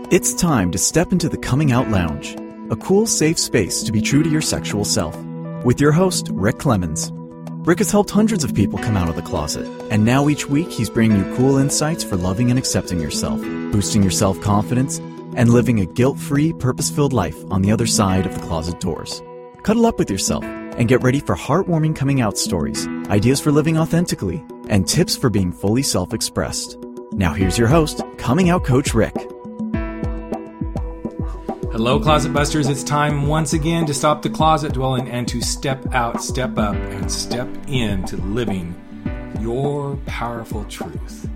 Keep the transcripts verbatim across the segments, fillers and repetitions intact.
It's time to step into the Coming Out Lounge, a cool, safe space to be true to your sexual self. With your host, Rick Clemens. Rick has helped hundreds of people come out of the closet, and now each week he's bringing you cool insights for loving and accepting yourself, boosting your self-confidence, and living a guilt-free, purpose-filled life on the other side of the closet doors. Cuddle up with yourself and get ready for heartwarming coming out stories, ideas for living authentically, and tips for being fully self-expressed. Now here's your host, Coming Out Coach Rick. Hello, Closet Busters. It's time once again to stop the closet dwelling and to step out, step up, and step into living your powerful truth.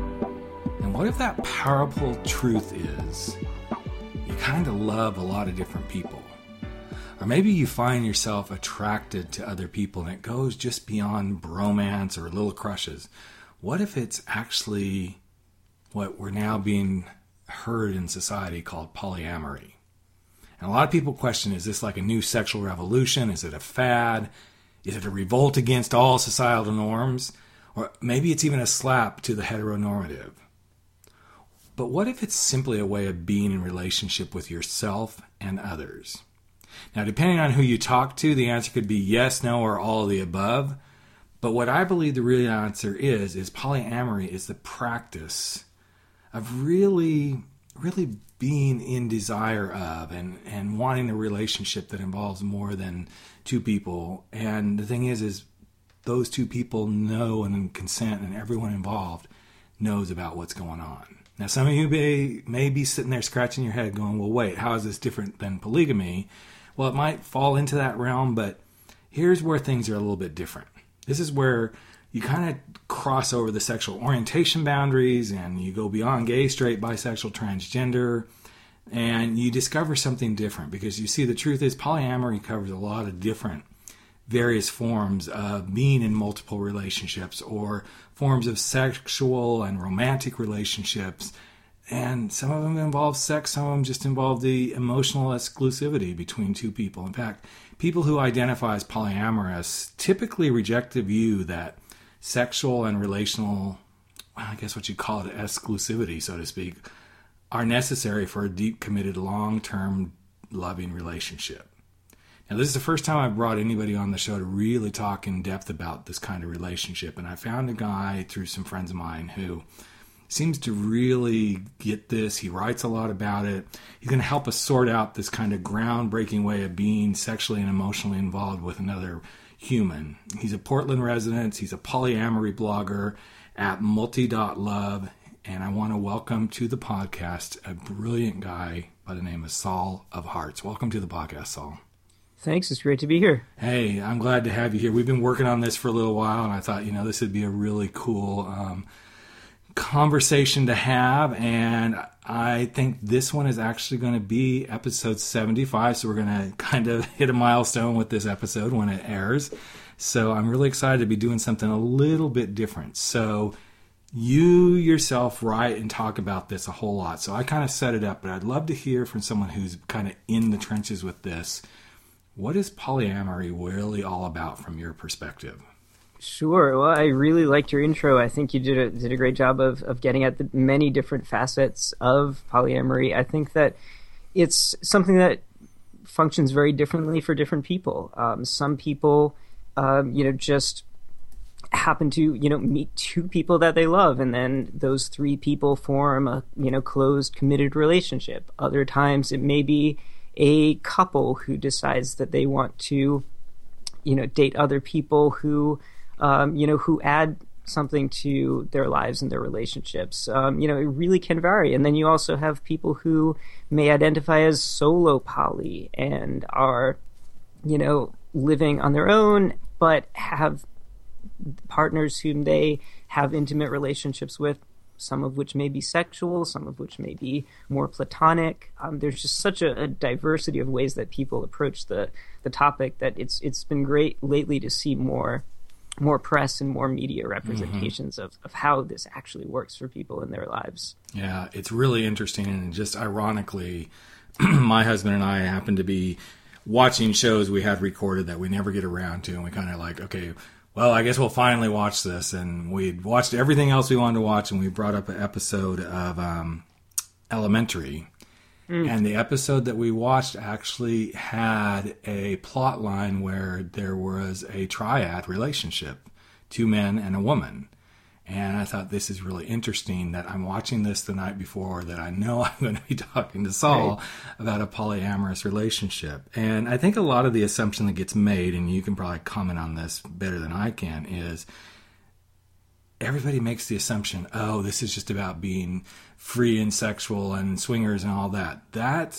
And what if that powerful truth is you kind of love a lot of different people? Or maybe you find yourself attracted to other people and it goes just beyond bromance or little crushes. What if it's actually what we're now being heard in society called polyamory? And a lot of people question, is this like a new sexual revolution? Is it a fad? Is it a revolt against all societal norms? Or maybe it's even a slap to the heteronormative. But what if it's simply a way of being in relationship with yourself and others? Now, depending on who you talk to, the answer could be yes, no, or all of the above. But what I believe the real answer is, is polyamory is the practice of really, really being in desire of and, and wanting a relationship that involves more than two people. And the thing is, is those two people know and consent, and everyone involved knows about what's going on. Now, some of you may, may be sitting there scratching your head going, well, wait, how is this different than polygamy? Well, it might fall into that realm, but here's where things are a little bit different. This is where you kind of cross over the sexual orientation boundaries and you go beyond gay, straight, bisexual, transgender, and you discover something different, because you see the truth is polyamory covers a lot of different various forms of being in multiple relationships or forms of sexual and romantic relationships. And some of them involve sex, some of them just involve the emotional exclusivity between two people. In fact, people who identify as polyamorous typically reject the view that sexual and relational, well, I guess what you call it, exclusivity, so to speak, are necessary for a deep, committed, long-term, loving relationship. Now, this is the first time I've brought anybody on the show to really talk in depth about this kind of relationship. And I found a guy through some friends of mine who seems to really get this. He writes a lot about it. He's going to help us sort out this kind of groundbreaking way of being sexually and emotionally involved with another human. He's a Portland resident. He's a polyamory blogger at multi dot love. And I want to welcome to the podcast a brilliant guy by the name of Saul of Hearts. Welcome to the podcast, Saul. Thanks. It's great to be here. Hey, I'm glad to have you here. We've been working on this for a little while, and I thought, you know, this would be a really cool um, conversation to have. And I think this one is actually going to be episode seventy-five. So we're going to kind of hit a milestone with this episode when it airs. So I'm really excited to be doing something a little bit different. So you yourself write and talk about this a whole lot. So I kind of set it up, but I'd love to hear from someone who's kind of in the trenches with this. What is polyamory really all about from your perspective? Sure. Well, I really liked your intro. I think you did a, did a great job of, of getting at the many different facets of polyamory. I think that it's something that functions very differently for different people. Um, some people, um, you know, just happen to, you know, meet two people that they love, and then those three people form a, you know, closed, committed relationship. Other times it may be a couple who decides that they want to, you know, date other people who, um, you know, who add something to their lives and their relationships. Um, you know, it really can vary. And then you also have people who may identify as solo poly and are, you know, living on their own, but have partners whom they have intimate relationships with, some of which may be sexual, some of which may be more platonic. Um, there's just such a, a diversity of ways that people approach the the topic that it's it's been great lately to see more more press and more media representations mm-hmm. of, of how this actually works for people in their lives. Yeah, it's really interesting. And just ironically, my husband and I happen to be watching shows we had recorded that we never get around to. And we kind of like, okay, well, I guess we'll finally watch this. And we'd watched everything else we wanted to watch, and we brought up an episode of um, Elementary. Mm. And the episode that we watched actually had a plot line where there was a triad relationship, two men and a woman. And I thought, this is really interesting that I'm watching this the night before, that I know I'm going to be talking to Saul right. about a polyamorous relationship. And I think a lot of the assumption that gets made, and you can probably comment on this better than I can, is everybody makes the assumption, oh, this is just about being free and sexual and swingers and all that. That's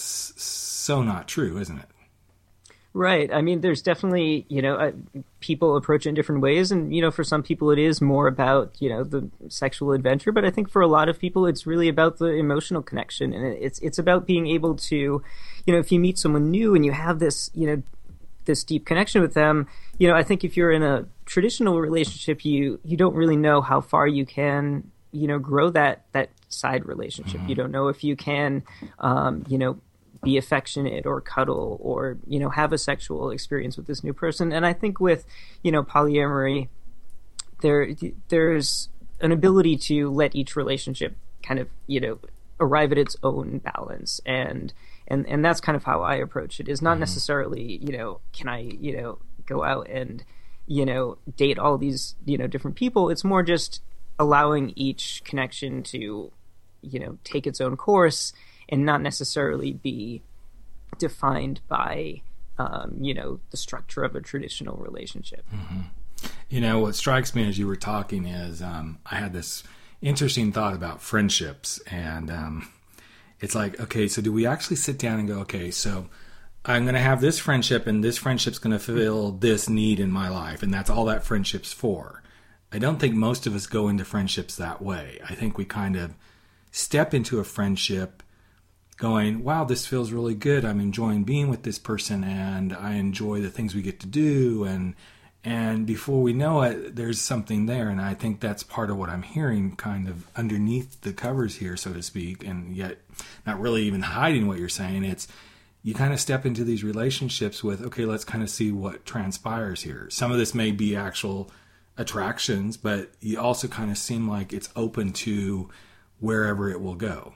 so not true, isn't it? Right. I mean, there's definitely, you know, uh, people approach it in different ways. And, you know, for some people it is more about, you know, the sexual adventure. But I think for a lot of people, it's really about the emotional connection. And it's it's about being able to, you know, if you meet someone new and you have this, you know, this deep connection with them, you know, I think if you're in a traditional relationship, you you don't really know how far you can, you know, grow that that side relationship. Mm-hmm. You don't know if you can, um, you know, be affectionate or cuddle or, you know, have a sexual experience with this new person. And I think with, you know, polyamory, there there's an ability to let each relationship kind of, you know, arrive at its own balance. And and and that's kind of how I approach it. Is not necessarily, you know, can I, you know, go out and, you know, date all these, you know, different people. It's more just allowing each connection to, you know, take its own course and not necessarily be defined by, um, you know, the structure of a traditional relationship. Mm-hmm. You know, what strikes me as you were talking is um, I had this interesting thought about friendships. And um, it's like, okay, so do we actually sit down and go, okay, so I'm going to have this friendship and this friendship's going to fulfill this need in my life. And that's all that friendship's for. I don't think most of us go into friendships that way. I think we kind of step into a friendship going, wow, this feels really good. I'm enjoying being with this person and I enjoy the things we get to do. And and before we know it, there's something there. And I think that's part of what I'm hearing kind of underneath the covers here, so to speak, and yet not really even hiding what you're saying. It's you kind of step into these relationships with, okay, let's kind of see what transpires here. Some of this may be actual attractions, but you also kind of seem like it's open to wherever it will go.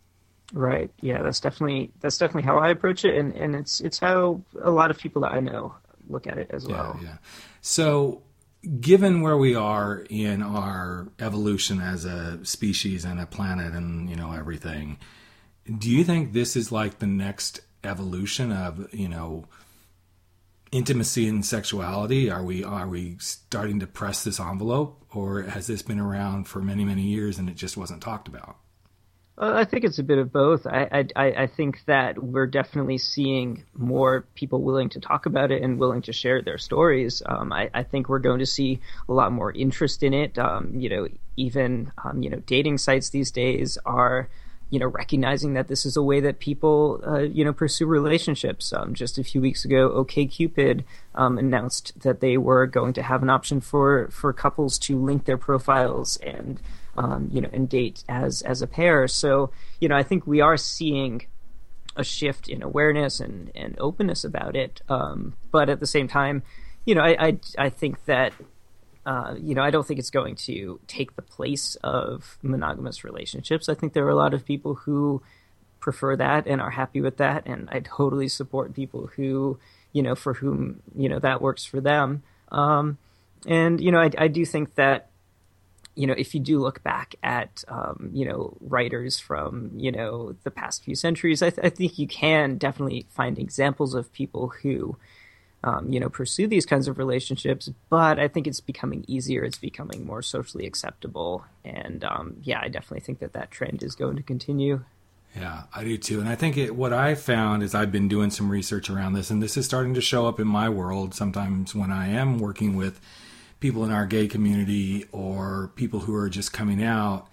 Right. Yeah, that's definitely that's definitely how I approach it, and, and it's it's how a lot of people that I know look at it as well. Yeah, yeah. So, given where we are in our evolution as a species and a planet, and you know everything, do you think this is like the next evolution of you know intimacy and sexuality? Are we are we starting to press this envelope, or has this been around for many many years and it just wasn't talked about? Uh, I think it's a bit of both. I, I I think that we're definitely seeing more people willing to talk about it and willing to share their stories. Um, I, I think we're going to see a lot more interest in it. Um, you know, even um, you know, dating sites these days are, you know, recognizing that this is a way that people, uh, you know, pursue relationships. Um, just a few weeks ago, OkCupid um, announced that they were going to have an option for, for couples to link their profiles and, um, you know, and date as as a pair. So, you know, I think we are seeing a shift in awareness and, and openness about it. Um, but at the same time, you know, I I, I think that. Uh, you know, I don't think it's going to take the place of monogamous relationships. I think there are a lot of people who prefer that and are happy with that, and I totally support people who, you know, for whom, you know, that works for them. Um, and, you know, I, I do think that, you know, if you do look back at, um, you know, writers from, you know, the past few centuries, I, th- I think you can definitely find examples of people who, Um, you know, pursue these kinds of relationships, but I think it's becoming easier. It's becoming more socially acceptable. And um, yeah, I definitely think that that trend is going to continue. Yeah, I do too. And I think it, what I found is I've been doing some research around this, and this is starting to show up in my world sometimes when I am working with people in our gay community or people who are just coming out.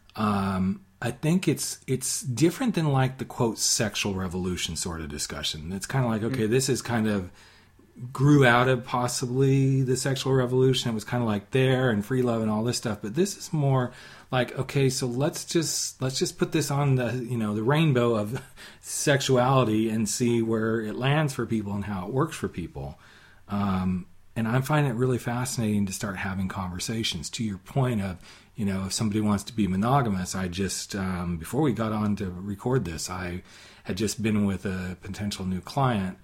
Um, I think it's it's different than like the quote sexual revolution sort of discussion. It's kind of like, okay, mm-hmm. this is kind of grew out of possibly the sexual revolution. It was kind of like there and free love and all this stuff, but this is more like, okay, so let's just let's just put this on the you know the rainbow of sexuality and see where it lands for people and how it works for people. Um, and I'm finding it really fascinating to start having conversations. To your point of, you know, if somebody wants to be monogamous, I just, um, before we got on to record this, I had just been with a potential new client,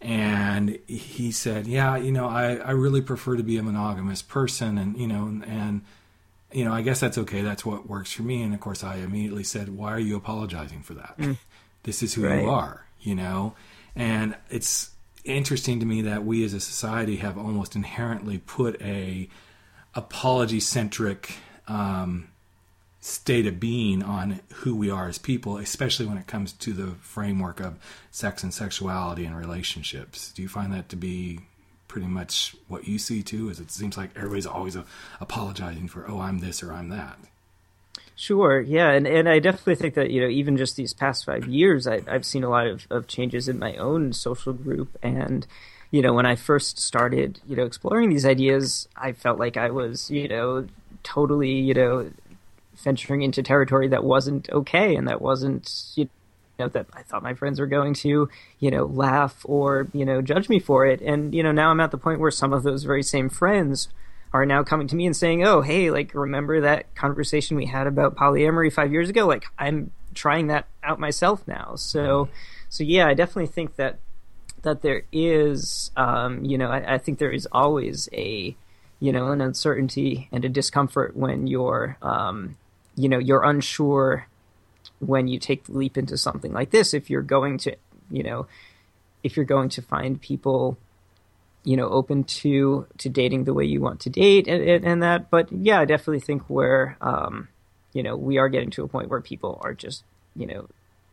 and he said, yeah, you know, I, I really prefer to be a monogamous person, and, you know, and, and, you know, I guess that's okay. That's what works for me. And of course, I immediately said, why are you apologizing for that? Mm. This is who right. you are, you know? And it's interesting to me that we as a society have almost inherently put a apology-centric um, state of being on who we are as people, especially when it comes to the framework of sex and sexuality and relationships. Do you find that to be pretty much what you see too? Is it seems like everybody's always uh, apologizing for, oh, I'm this or I'm that? Sure, yeah, and, and I definitely think that, you know, even just these past five years, I, I've seen a lot of, of changes in my own social group. And, you know, when I first started, you know, exploring these ideas, I felt like I was, you know, totally, you know, venturing into territory that wasn't okay, and that wasn't, you know, that I thought my friends were going to, you know, laugh or, you know, judge me for it. And, you know, now I'm at the point where some of those very same friends are now coming to me and saying, oh, hey, like, remember that conversation we had about polyamory five years ago? Like, I'm trying that out myself now. So, so yeah, I definitely think that, that there is, um, you know, I, I think there is always a, you know, an uncertainty and a discomfort when you're, um, you know, you're unsure when you take the leap into something like this, if you're going to, you know, if you're going to find people, you know, open to, to dating the way you want to date and, and, and that. But yeah, I definitely think where, um, you know, we are getting to a point where people are just, you know,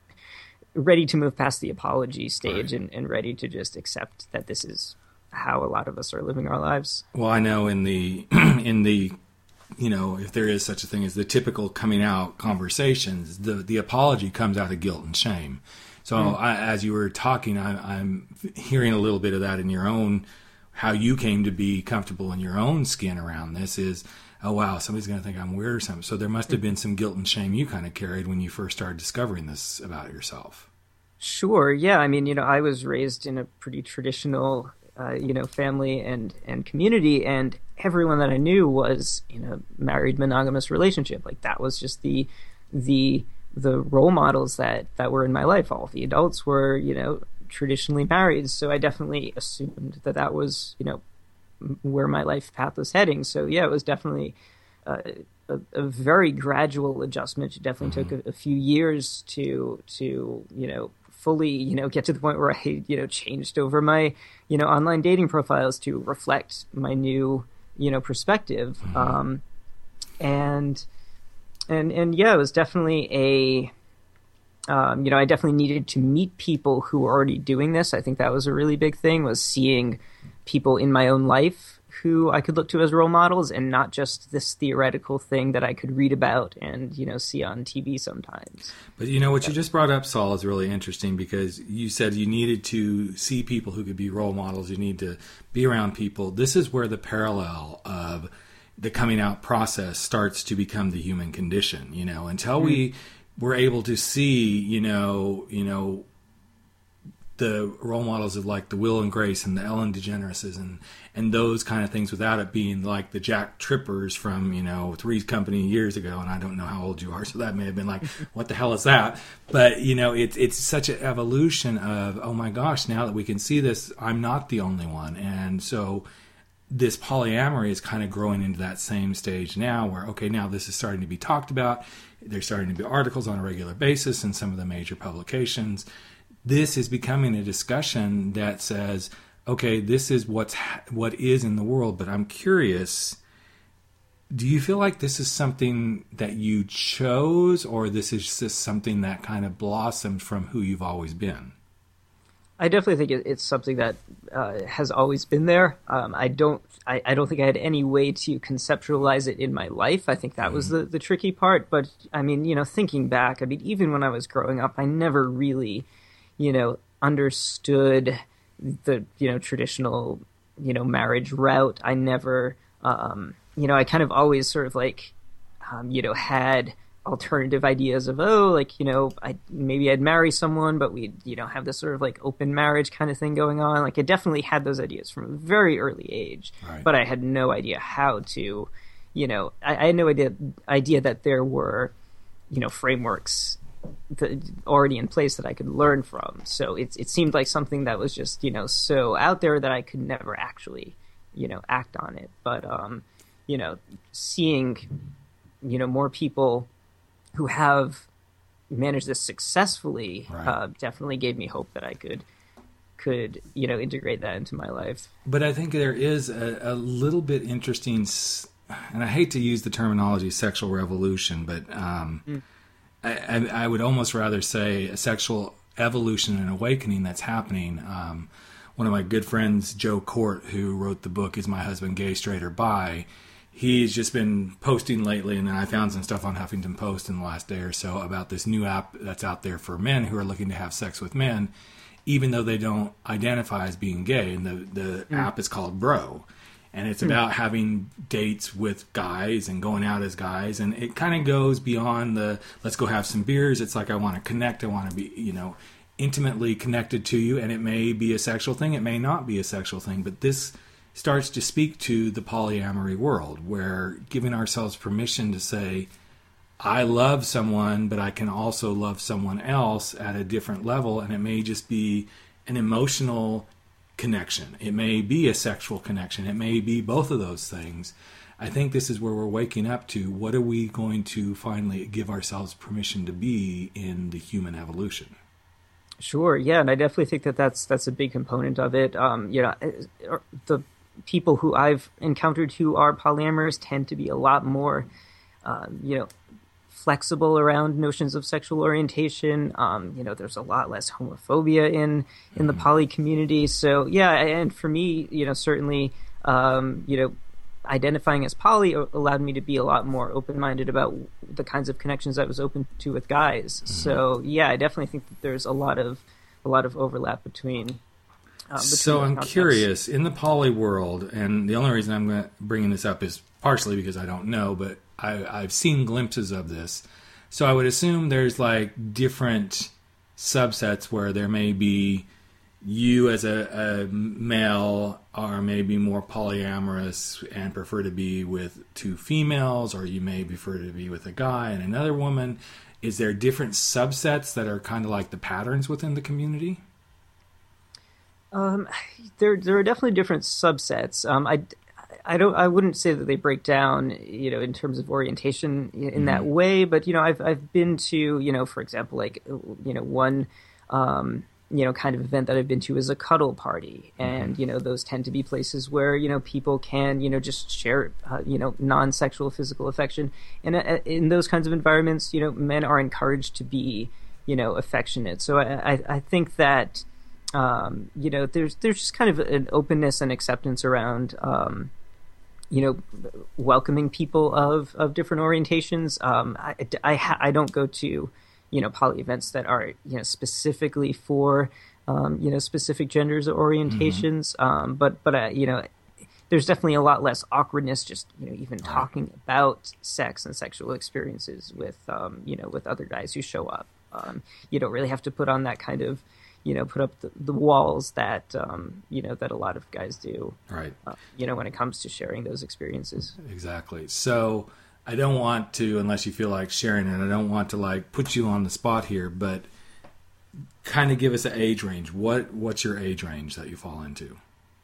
ready to move past the apology stage right. and, and ready to just accept that this is how a lot of us are living our lives. Well, I know in the, in the, you know, if there is such a thing as the typical coming out conversations, the, the apology comes out of guilt and shame. So mm. I, as you were talking, I, I'm hearing a little bit of that in your own, how you came to be comfortable in your own skin around this is, oh, wow, somebody's going to think I'm weird or something. So there must have been some guilt and shame you kind of carried when you first started discovering this about yourself. Sure. Yeah. I mean, you know, I was raised in a pretty traditional, uh, you know, family and, and community, and everyone that I knew was in a married monogamous relationship. Like, that was just the, the, the role models that, that were in my life. All the adults were, you know, traditionally married. So I definitely assumed that that was, you know, where my life path was heading. So yeah, it was definitely uh, a, a very gradual adjustment. It definitely mm-hmm. took a, a few years to, to, you know, fully, you know, get to the point where I, you know, changed over my, you know, online dating profiles to reflect my new, you know, perspective. Mm-hmm. Um, and, and, and yeah, it was definitely a, Um, you know, I definitely needed to meet people who were already doing this. I think that was a really big thing, was seeing people in my own life who I could look to as role models, and not just this theoretical thing that I could read about and, you know, see on T V sometimes. But, you know, what yeah. you just brought up, Saul, is really interesting, because you said you needed to see people who could be role models. You need to be around people. This is where the parallel of the coming out process starts to become the human condition, you know, until mm-hmm. we... we're able to see, you know, you know, the role models of like the Will and Grace and the Ellen DeGenereses and, and those kind of things, without it being like the Jack Trippers from, you know, Three's Company years ago. And I don't know how old you are, so that may have been like, what the hell is that? But, you know, it's, it's such an evolution of, oh my gosh, now that we can see this, I'm not the only one. And so this polyamory is kind of growing into that same stage now, where, okay, now this is starting to be talked about. There's starting to be articles on a regular basis in some of the major publications. This is becoming a discussion that says, okay, this is what's what is in the world, but I'm curious, do you feel like this is something that you chose, or this is just something that kind of blossomed from who you've always been? I definitely think it's something that uh, has always been there. Um, I don't. I, I don't think I had any way to conceptualize it in my life. I think that mm-hmm. was the, the tricky part. But I mean, you know, thinking back, I mean, even when I was growing up, I never really, you know, understood the, you know, traditional, you know, marriage route. I never, um, you know, I kind of always sort of like, um, you know, had alternative ideas of, oh, like, you know, I maybe I'd marry someone, but we'd, you know, have this sort of like open marriage kind of thing going on. Like I definitely had those ideas from a very early age, right. but I had no idea how to, you know, I, I had no idea idea that there were, you know, frameworks that already in place that I could learn from. So it it seemed like something that was just, you know, so out there that I could never actually, you know, act on it. But um, you know, seeing, you know, more people who have managed this successful,ly right. uh, definitely gave me hope that I could, could you know, integrate that into my life. But I think there is a, a little bit interesting, and I hate to use the terminology sexual revolution, but um, mm. I, I, I would almost rather say a sexual evolution and awakening that's happening. Um, one of my good friends, Joe Court, who wrote the book Is My Husband Gay, Straight, or Bi? He's just been posting lately, and then I found some stuff on Huffington Post in the last day or so about this new app that's out there for men who are looking to have sex with men, even though they don't identify as being gay. And the, the mm. app is called Bro. And it's mm. about having dates with guys and going out as guys. And it kind of goes beyond the, let's go have some beers. It's like, I want to connect. I want to be, you know, intimately connected to you. And it may be a sexual thing. It may not be a sexual thing. But this starts to speak to the polyamory world, where giving ourselves permission to say, I love someone, but I can also love someone else at a different level. And it may just be an emotional connection. It may be a sexual connection. It may be both of those things. I think this is where we're waking up to, what are we going to finally give ourselves permission to be in the human evolution? Sure. Yeah. And I definitely think that that's, that's a big component of it. Um, you know, the people who I've encountered who are polyamorous tend to be a lot more, uh, you know, flexible around notions of sexual orientation. Um, you know, there's a lot less homophobia in, in the poly community. So yeah, and for me, you know, certainly, um, you know, identifying as poly allowed me to be a lot more open-minded about the kinds of connections I was open to with guys. Mm-hmm. So yeah, I definitely think that there's a lot of, a lot of overlap between Uh, so I'm concepts. Curious, in the poly world, and the only reason I'm gonna, bringing this up is partially because I don't know, but I, I've seen glimpses of this. So I would assume there's like different subsets where there may be you as a, a male are maybe more polyamorous and prefer to be with two females, or you may prefer to be with a guy and another woman. Is there different subsets that are kind of like the patterns within the community? Um, there, there are definitely different subsets. Um, I, I don't, I wouldn't say that they break down, you know, in terms of orientation in mm-hmm. that way. But you know, I've, I've been to, you know, for example, like, you know, one, um, you know, kind of event that I've been to is a cuddle party, and mm-hmm. you know, those tend to be places where you know people can, you know, just share, uh, you know, non-sexual physical affection, and uh, in those kinds of environments, you know, men are encouraged to be, you know, affectionate. So I, I, I think that. Um, you know, there's there's just kind of an openness and acceptance around, um, you know, welcoming people of, of different orientations. Um, I, I, ha- I don't go to, you know, poly events that are, you know, specifically for, um, you know, specific genders or orientations. Mm-hmm. Um, but, but uh, you know, there's definitely a lot less awkwardness just, you know, even talking about sex and sexual experiences with, um, you know, with other guys who show up. Um, you don't really have to put on that kind of, you know, put up the, the walls that, um, you know, that a lot of guys do. Right. Uh, you know, when it comes to sharing those experiences. Exactly. So I don't want to, unless you feel like sharing it, I don't want to like put you on the spot here, but kind of give us an age range. What, what's your age range that you fall into?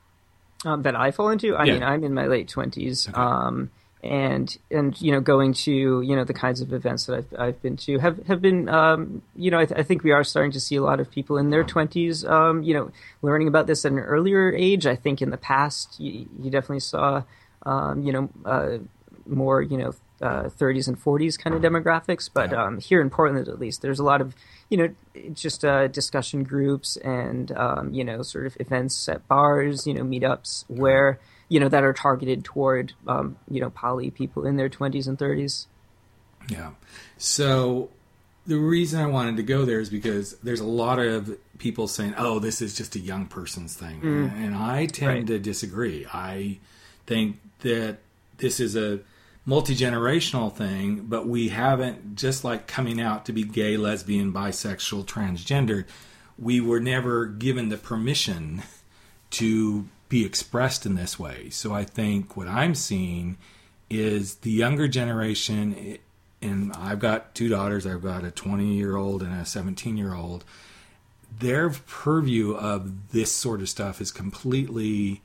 Um, that I fall into? I yeah. mean, I'm in my late twenties. Okay. Um, and, and, you know, going to, you know, the kinds of events that I've, I've been to have, have been, um, you know, I, th- I think we are starting to see a lot of people in their twenties, um, you know, learning about this at an earlier age. I think in the past, you, you definitely saw, um, you know, uh, more, you know, uh, thirties and forties kind of demographics. But um, here in Portland, at least, there's a lot of, you know, just uh, discussion groups and, um, you know, sort of events at bars, you know, meetups where, you know, that are targeted toward, um, you know, poly people in their twenties and thirties. Yeah. So the reason I wanted to go there is because there's a lot of people saying, oh, this is just a young person's thing. Mm. And I tend right. to disagree. I think that this is a multi-generational thing, but we haven't, just like coming out to be gay, lesbian, bisexual, transgender, we were never given the permission to be expressed in this way. So I think what I'm seeing is the younger generation, and I've got two daughters, I've got a twenty-year-old and a seventeen-year-old, their purview of this sort of stuff is completely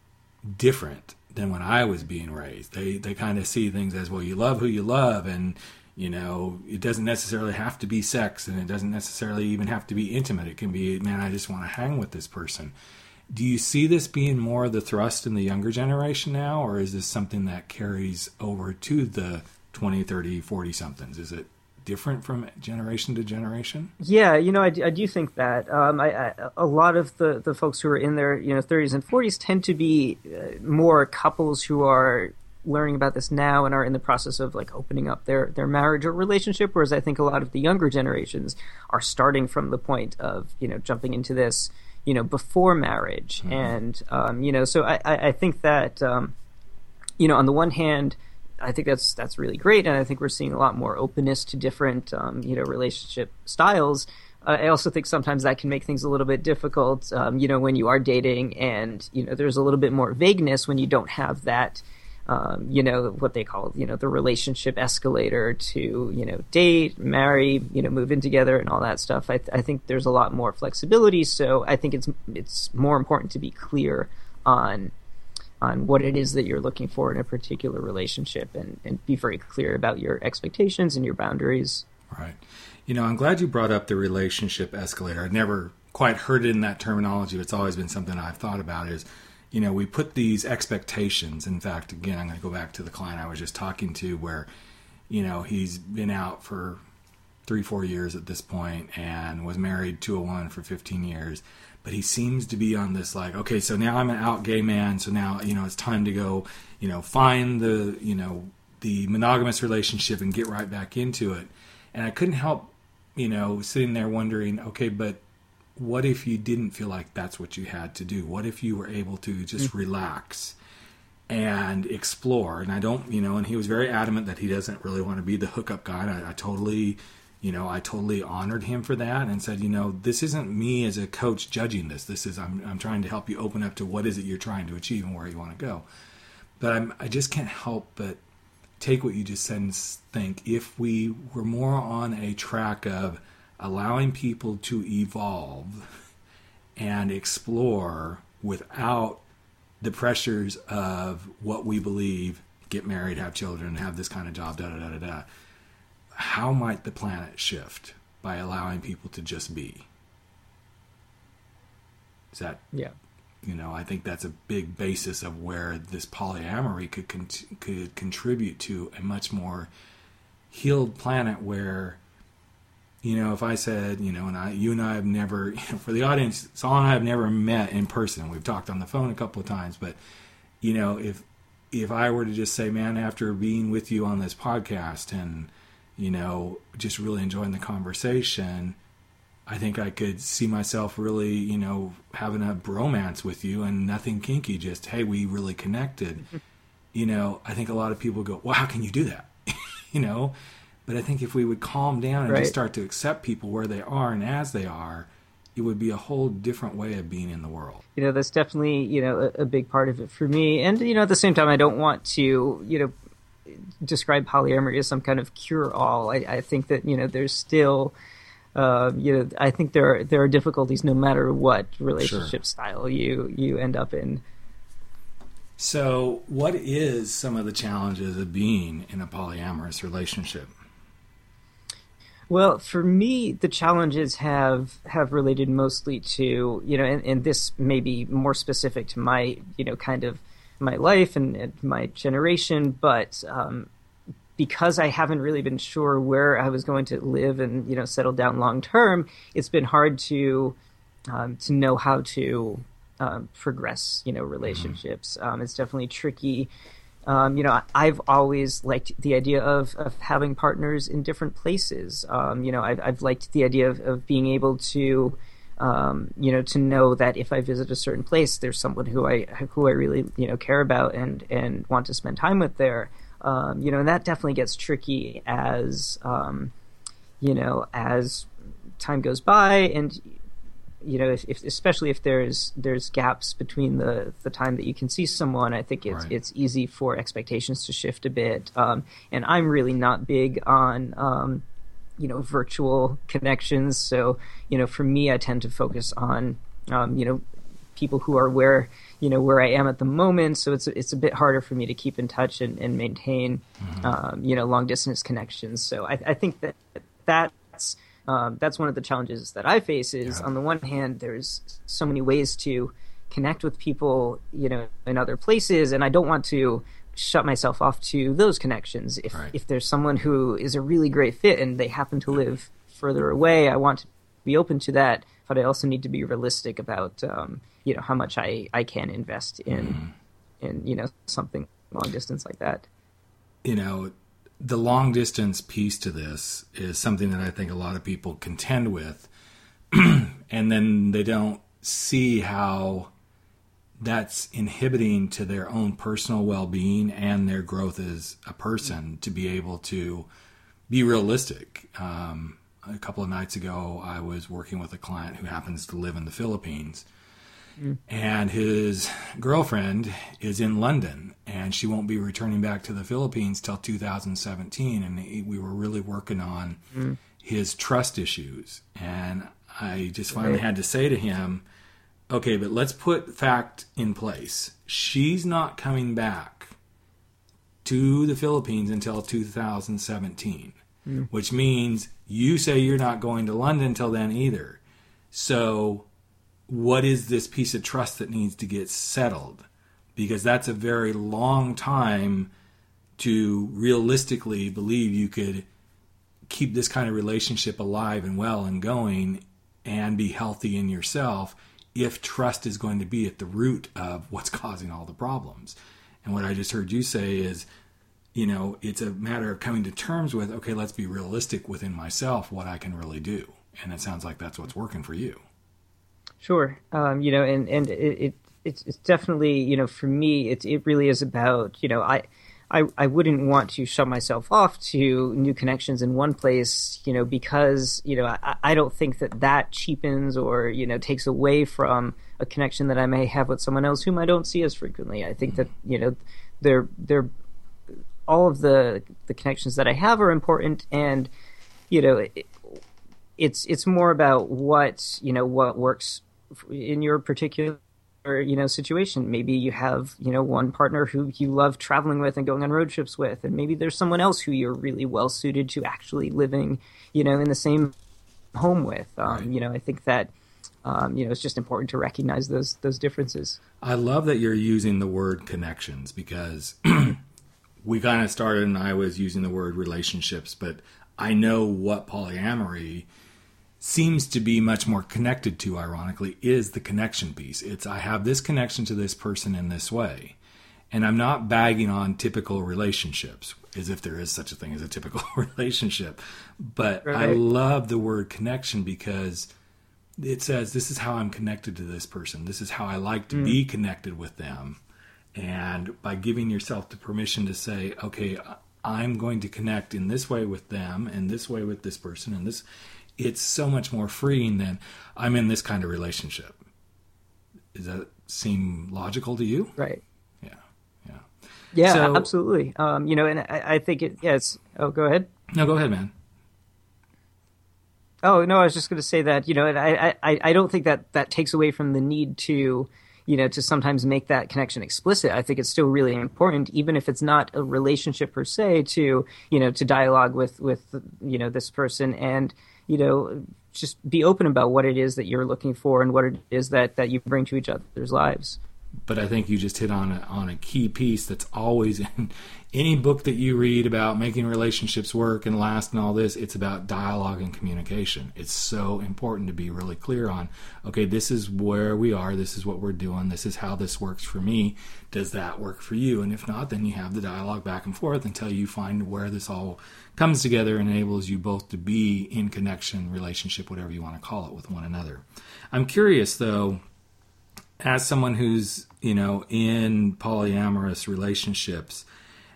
different than when I was being raised. They they kind of see things as, well, you love who you love, and you know, it doesn't necessarily have to be sex, and it doesn't necessarily even have to be intimate. It can be, man, I just want to hang with this person. Do you see this being more the thrust in the younger generation now, or is this something that carries over to the twenty, thirty, forty somethings? Is it different from generation to generation? Yeah, you know, I, I do think that. Um, I, I, a lot of the, the folks who are in their you know thirties and forties tend to be uh, more couples who are learning about this now and are in the process of like opening up their, their marriage or relationship, whereas I think a lot of the younger generations are starting from the point of, you know, jumping into this, you know, before marriage. Mm-hmm. And, um, you know, so I, I think that, um, you know, on the one hand, I think that's that's really great, and I think we're seeing a lot more openness to different, um, you know, relationship styles. Uh, I also think sometimes that can make things a little bit difficult, um, you know, when you are dating, and you know, there's a little bit more vagueness when you don't have that, um, you know, what they call, you know, the relationship escalator to, you know, date, marry, you know, move in together, and all that stuff. I, th- I think there's a lot more flexibility, so I think it's it's more important to be clear on. on what it is that you're looking for in a particular relationship, and, and be very clear about your expectations and your boundaries. Right. You know, I'm glad you brought up the relationship escalator. I've never quite heard it in that terminology, but it's always been something I've thought about is, you know, we put these expectations. In fact, again, I'm going to go back to the client I was just talking to where, you know, he's been out for three, four years at this point and was married to a woman for fifteen years. But he seems to be on this like, okay, so now I'm an out gay man, so now, you know, it's time to go, you know, find the, you know, the monogamous relationship and get right back into it. And I couldn't help, you know, sitting there wondering, okay, but what if you didn't feel like that's what you had to do? What if you were able to just mm-hmm. relax and explore? And I don't, you know, and he was very adamant that he doesn't really want to be the hookup guy. And I, I totally... You know, I totally honored him for that and said, you know, this isn't me as a coach judging this. This is, I'm I'm trying to help you open up to what is it you're trying to achieve and where you want to go. But I'm, I just can't help but take what you just said and think, if we were more on a track of allowing people to evolve and explore without the pressures of what we believe, get married, have children, have this kind of job, da da da da da, how might the planet shift by allowing people to just be? Is that, yeah. You know, I think that's a big basis of where this polyamory could con- could contribute to a much more healed planet where, you know, if I said, you know, and I, you and I have never, you know, for the audience, Saul and I have never met in person. We've talked on the phone a couple of times, but, you know, if if I were to just say, man, after being with you on this podcast and, you know, just really enjoying the conversation, I think I could see myself really, you know, having a bromance with you and nothing kinky, just, hey, we really connected. You know, I think a lot of people go, well, how can you do that? You know, but I think if we would calm down and right. just start to accept people where they are and as they are, it would be a whole different way of being in the world. You know, that's definitely, you know, a, a big part of it for me. And, you know, at the same time, I don't want to, you know, describe polyamory as some kind of cure-all. I, I think that, you know, there's still, uh, you know, I think there are, there are difficulties no matter what relationship sure. style you, you end up in. So what is some of the challenges of being in a polyamorous relationship? Well, for me, the challenges have, have related mostly to, you know, and, and this may be more specific to my, you know, kind of my life and, and my generation, but um, because I haven't really been sure where I was going to live and, you know, settle down long term, it's been hard to um, to know how to um, progress, you know, relationships. Mm-hmm. Um, it's definitely tricky. Um, you know, I've always liked the idea of, of having partners in different places. Um, you know, I've, I've liked the idea of, of being able to Um, you know, to know that if I visit a certain place, there's someone who I who I really, you know, care about and, and want to spend time with there. Um, you know, and that definitely gets tricky as, um, you know, as time goes by, and you know, if, if especially if there's there's gaps between the, the time that you can see someone, I think it's Right. it's easy for expectations to shift a bit. Um, and I'm really not big on um, you know, virtual connections. So you know, for me, I tend to focus on um, you know, people who are where you know where I am at the moment. So it's it's a bit harder for me to keep in touch and, and maintain mm-hmm. um, you know, long distance connections. So I, I think that that's Um, that's one of the challenges that I face is yeah. on the one hand, there's so many ways to connect with people, you know, in other places. And I don't want to shut myself off to those connections. If, right. if there's someone who is a really great fit and they happen to live further away, I want to be open to that. But I also need to be realistic about, um, you know, how much I, I can invest in, mm. in, you know, something long distance like that. You know, the long distance piece to this is something that I think a lot of people contend with, and then they don't see how that's inhibiting to their own personal well-being and their growth as a person to be able to be realistic. Um, a couple of nights ago, I was working with a client who happens to live in the Philippines, mm. and his girlfriend is in London, and she won't be returning back to the Philippines till two thousand seventeen. And he, we were really working on mm. his trust issues. And I just finally right. had to say to him, okay, but let's put fact in place. She's not coming back to the Philippines until two thousand seventeen, mm. which means you say you're not going to London until then either. So what is this piece of trust that needs to get settled? Because that's a very long time to realistically believe you could keep this kind of relationship alive and well and going and be healthy in yourself if trust is going to be at the root of what's causing all the problems. And what I just heard you say is, you know, it's a matter of coming to terms with, okay, let's be realistic within myself, what I can really do. And it sounds like that's what's working for you. Sure. Um, you know, and, and it, it it's, it's definitely, you know, for me, it, it really is about, you know, I, I, I wouldn't want to shut myself off to new connections in one place, you know, because, you know, I, I don't think that that cheapens or, you know, takes away from a connection that I may have with someone else whom I don't see as frequently. I think that, you know, they're, they're, all of the, the connections that I have are important, and, you know, it, it's, it's more about what, you know, what works in your particular, you know, situation. Maybe you have, you know, one partner who you love traveling with and going on road trips with, and maybe there's someone else who you're really well suited to actually living, you know, in the same home with. Um, right. You know, I think that, um, you know, it's just important to recognize those those differences. I love that you're using the word connections, because we kind of started and I was using the word relationships, but I know what polyamory seems to be much more connected to, ironically, is the connection piece. It's, I have this connection to this person in this way. And I'm not bagging on typical relationships, as if there is such a thing as a typical relationship. But right. I love the word connection because it says, this is how I'm connected to this person. This is how I like to mm. be connected with them. And by giving yourself the permission to say, okay, I'm going to connect in this way with them and this way with this person and this, it's so much more freeing than I'm in this kind of relationship. Does that seem logical to you? Right. Yeah. Yeah. Yeah, so, absolutely. Um, you know, and I, I think it, yeah, it's, oh, go ahead. No, go ahead, man. Oh, no, I was just going to say that, you know, and I, I, I don't think that that takes away from the need to, you know, to sometimes make that connection explicit. I think it's still really important, even if it's not a relationship per se, to, you know, to dialogue with, with, you know, this person and, you know, just be open about what it is that you're looking for and what it is that, that you bring to each other's lives. But I think you just hit on a, on a key piece that's always in any book that you read about making relationships work and last and all this. It's about dialogue and communication. It's so important to be really clear on, okay, this is where we are. This is what we're doing. This is how this works for me. Does that work for you? And if not, then you have the dialogue back and forth until you find where this all comes together and enables you both to be in connection, relationship, whatever you want to call it, with one another. I'm curious, though, as someone who's, you know, in polyamorous relationships,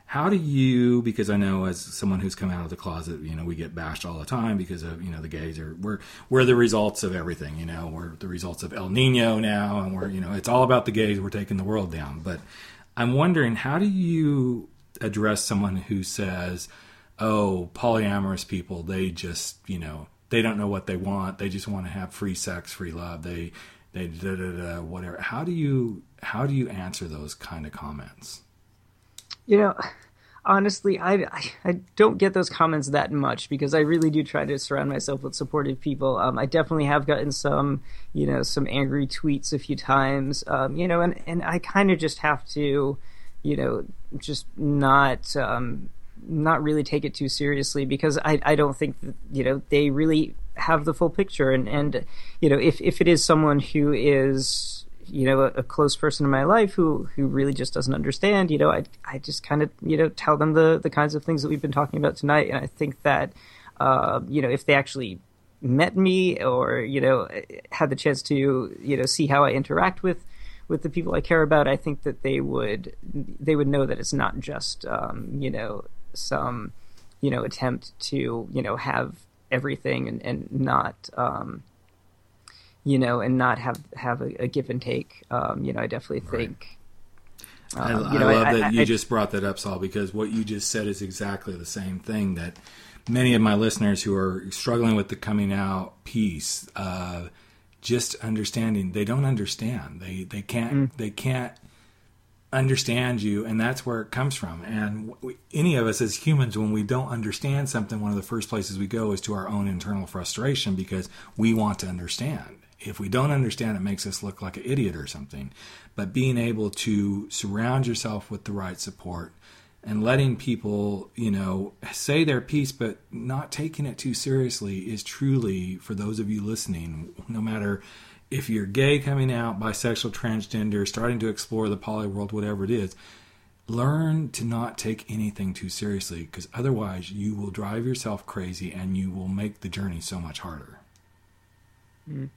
How do you, because I know as someone who's come out of the closet, you know, we get bashed all the time because of, you know, the gays are, we're, we're the results of everything, you know, we're the results of El Nino now, and we're, you know, it's all about the gays, we're taking the world down. But I'm wondering, how do you address someone who says, oh, polyamorous people, they just, you know, they don't know what they want, they just want to have free sex, free love, they, they, da, da, da, whatever. How do you, how do you answer those kind of comments? You know, honestly, I, I, I don't get those comments that much because I really do try to surround myself with supportive people. Um, I definitely have gotten some, you know, some angry tweets a few times, um, you know, and, and I kind of just have to, you know, just not um, not really take it too seriously because I, I don't think that, you know, they really have the full picture. And, and you know, if, if it is someone who is, you know, a, a close person in my life who, who really just doesn't understand, you know, I, I just kind of, you know, tell them the, the kinds of things that we've been talking about tonight. And I think that, uh, you know, if they actually met me or, you know, had the chance to, you know, see how I interact with, with the people I care about, I think that they would, they would know that it's not just, um, you know, some, you know, attempt to, you know, have everything and, and not, um, you know, and not have, have a, a give and take. Um, you know, I definitely think. Right. Um, I, you know, I love I, that I, you I, just brought that up, Saul, because what you just said is exactly the same thing that many of my listeners who are struggling with the coming out piece, uh, just understanding, they don't understand. They they can't mm. they can't understand you, and that's where it comes from. And we, any of us as humans, when we don't understand something, one of the first places we go is to our own internal frustration because we want to understand. If we don't understand, it makes us look like an idiot or something. But being able to surround yourself with the right support and letting people, you know, say their piece, but not taking it too seriously is truly, for those of you listening, no matter if you're gay, coming out, bisexual, transgender, starting to explore the poly world, whatever it is, learn to not take anything too seriously, because otherwise you will drive yourself crazy and you will make the journey so much harder. Mm.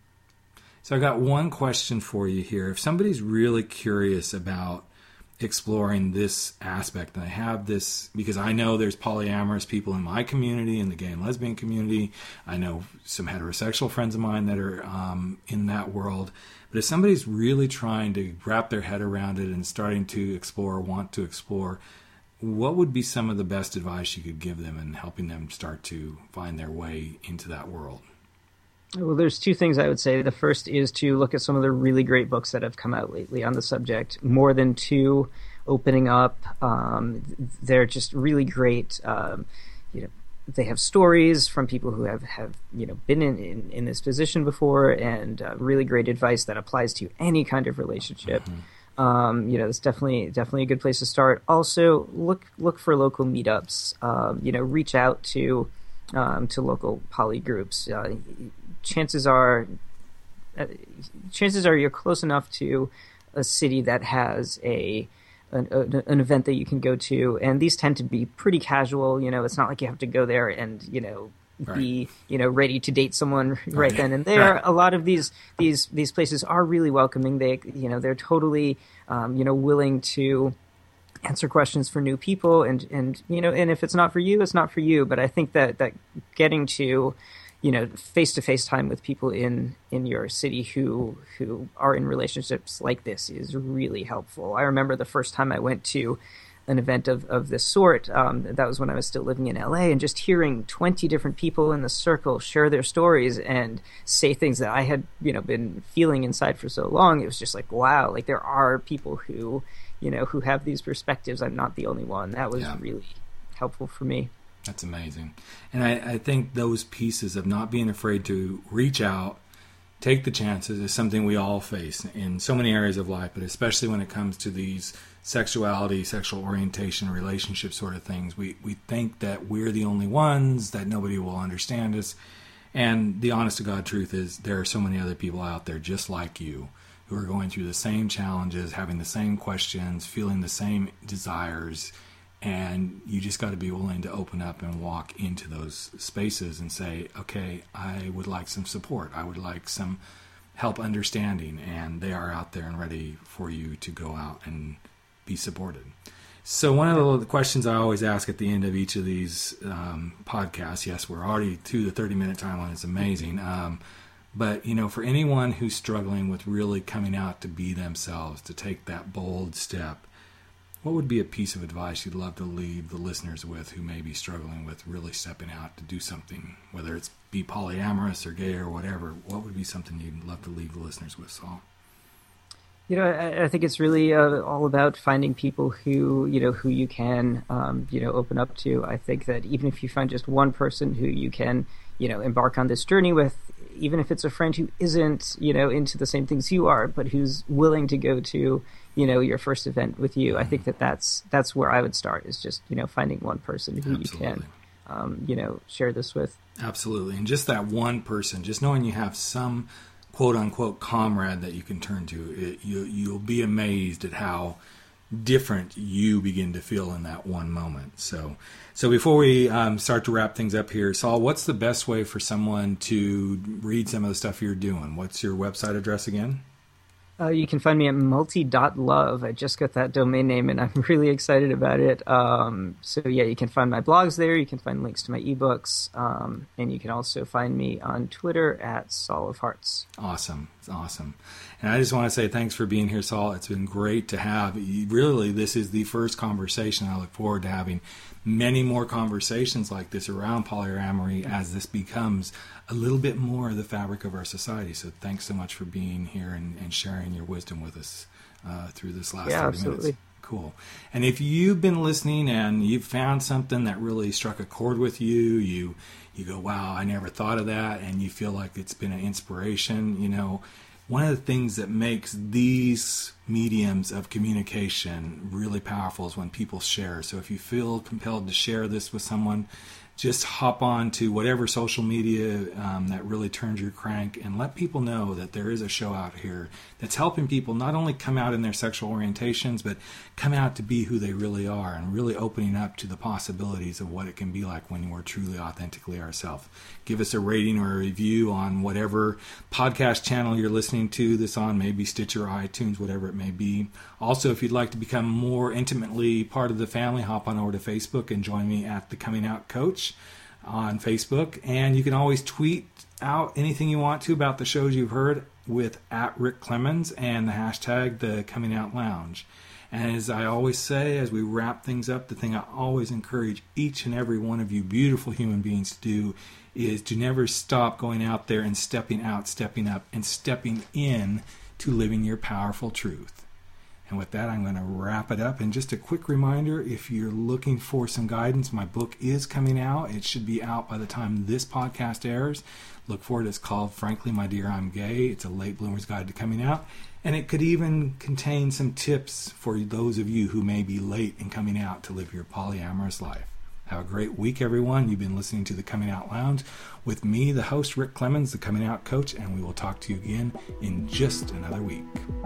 So I got one question for you here. If somebody's really curious about exploring this aspect, and I have this because I know there's polyamorous people in my community, in the gay and lesbian community. I know some heterosexual friends of mine that are um, in that world. But if somebody's really trying to wrap their head around it and starting to explore, want to explore, what would be some of the best advice you could give them in helping them start to find their way into that world? Well, there's two things I would say. The first is to look at some of the really great books that have come out lately on the subject. More Than Two, Opening Up. Um, they're just really great. Um, you know, they have stories from people who have, have you know been in, in, in this position before, and uh, really great advice that applies to any kind of relationship. Mm-hmm. Um, you know, it's definitely definitely a good place to start. Also, look look for local meetups. Um, you know, reach out to um, to local poly groups. Uh, chances are, uh, chances are you're close enough to a city that has a an, a, an event that you can go to, and these tend to be pretty casual. You know, it's not like you have to go there and you know right. be you know ready to date someone right, right then and there. Right. A lot of these these these places are really welcoming. They you know they're totally um, you know willing to answer questions for new people, and and you know and if it's not for you, it's not for you. But I think that that getting to you know, face-to-face time with people in, in your city who who are in relationships like this is really helpful. I remember the first time I went to an event of, of this sort, um, that was when I was still living in L A, and just hearing twenty different people in the circle share their stories and say things that I had, you know, been feeling inside for so long. It was just like, wow, like there are people who, you know, who have these perspectives. I'm not the only one. That was yeah. really helpful for me. That's amazing. And I, I think those pieces of not being afraid to reach out, take the chances, is something we all face in so many areas of life, but especially when it comes to these sexuality, sexual orientation, relationship sort of things. We, we think that we're the only ones, that nobody will understand us. And the honest to God truth is there are so many other people out there just like you who are going through the same challenges, having the same questions, feeling the same desires. And you just got to be willing to open up and walk into those spaces and say, okay, I would like some support. I would like some help understanding. And they are out there and ready for you to go out and be supported. So one of the questions I always ask at the end of each of these um, podcasts, yes, we're already to the thirty-minute timeline. It's amazing. Um, but, you know, for anyone who's struggling with really coming out to be themselves, to take that bold step, what would be a piece of advice you'd love to leave the listeners with who may be struggling with really stepping out to do something, whether it's be polyamorous or gay or whatever? What would be something you'd love to leave the listeners with, Saul? You know, I, I think it's really uh, all about finding people who, you know, who you can, um, you know, open up to. I think that even if you find just one person who you can, you know, embark on this journey with, even if it's a friend who isn't, you know, into the same things you are, but who's willing to go to, you know, your first event with you, I think that that's, that's where I would start, is just, you know, finding one person who Absolutely. you can, um, you know, share this with. Absolutely. And just that one person, just knowing you have some quote unquote comrade that you can turn to, it, you, you'll be amazed at how different you begin to feel in that one moment. So, so before we um, start to wrap things up here, Saul, what's the best way for someone to read some of the stuff you're doing? What's your website address again? Uh, you can find me at multi dot love. I just got that domain name, and I'm really excited about it. Um, so, yeah, you can find my blogs there. You can find links to my ebooks. Um, and you can also find me on Twitter at Saul of Hearts. Awesome. It's awesome. And I just want to say thanks for being here, Saul. It's been great to have. Really, this is the first conversation. I look forward to having many more conversations like this around polyamory as this becomes a little bit more of the fabric of our society. So thanks so much for being here and, and sharing your wisdom with us uh, through this last yeah, thirty absolutely. minutes. Cool. And if you've been listening and you've found something that really struck a chord with you, you you go, wow, I never thought of that, and you feel like it's been an inspiration, you know, one of the things that makes these mediums of communication really powerful is when people share. So if you feel compelled to share this with someone, just hop on to whatever social media um, that really turns your crank and let people know that there is a show out here that's helping people not only come out in their sexual orientations, but come out to be who they really are and really opening up to the possibilities of what it can be like when we're truly authentically ourselves. Give us a rating or a review on whatever podcast channel you're listening to this on, maybe Stitcher, iTunes, whatever it may be. Also, if you'd like to become more intimately part of the family, hop on over to Facebook and join me at The Coming Out Coach on Facebook. And you can always tweet out anything you want to about the shows you've heard with at Rick Clemens and the hashtag The Coming Out Lounge. And as I always say, as we wrap things up, the thing I always encourage each and every one of you beautiful human beings to do is to never stop going out there and stepping out, stepping up, and stepping in to living your powerful truth. And with that, I'm going to wrap it up. And just a quick reminder, if you're looking for some guidance, my book is coming out. It should be out by the time this podcast airs. Look for it. It's called Frankly, My Dear, I'm Gay. It's a late bloomer's guide to coming out. And it could even contain some tips for those of you who may be late in coming out to live your polyamorous life. Have a great week, everyone. You've been listening to The Coming Out Lounge with me, the host, Rick Clemens, the Coming Out Coach, and we will talk to you again in just another week.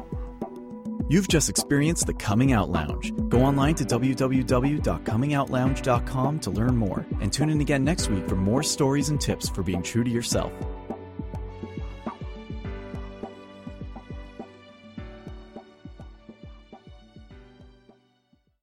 You've just experienced the Coming Out Lounge. Go online to w w w dot coming out lounge dot com to learn more, and tune in again next week for more stories and tips for being true to yourself.